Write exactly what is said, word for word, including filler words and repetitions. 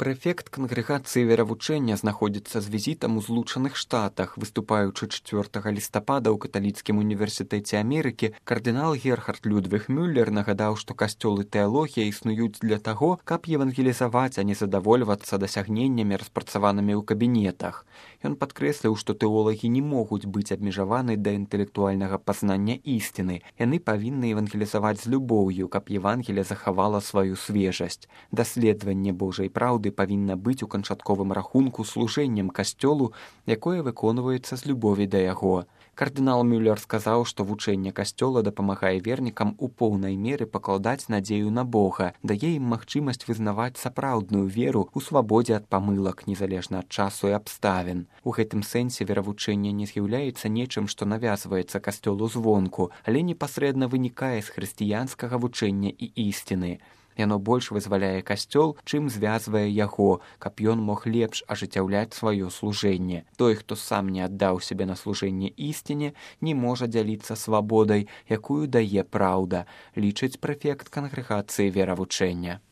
Прэфект кангрэгацыі веравучэння знаходзіцца з візітам у Злучаных Штатах. Выступаючы чацвёртага лістапада ў каталіцкім універсітэце Амерыкі, кардынал Герхард Людвіг Мюллер нагадаў, што касцёл і тэалогія існуюць для таго, каб евангелізаваць, а не задавольвацца дасягненнямі, распрацаванымі ў кабінетах. Ён падкрэсліў, што тэолагі не могуць быць абмежаваны да інтэлектуальнага пазнання ісціны. Яны павінны евангелізаваць з любоўю, каб Евангелие захавала сваю свежасць. Даследаванне Божай праўды павінна быць у канчатковым рахунку служэннем касцёлу, якое выконваецца з любові да яго. Кардынал Мюллер сказаў, што вучэнне касцёла дапамагае вернікам у поўнай меры пакладаць надзею на Бога, дае ім магчымасць вызнаваць сапраўдную веру ў свабодзе ад памылак, незалежна ад часу і абставін. У гэтым сэнсе веравучэнне не з'яўляецца нечым, што навязваецца касцёлу звонку, але непасрэдна вынікае з хрысціянскага вучэння і ісціны. Яно больш вызваляе касцёл, чым звязвае яго, каб ён мог лепш ажыццяўляць сваё служэнне. Той, хто сам не аддаў сябе на служэнне ісціне, не можа дзяліцца свабодай, якую дае праўда, лічыць прэфект кангрэгацыі веравучэння.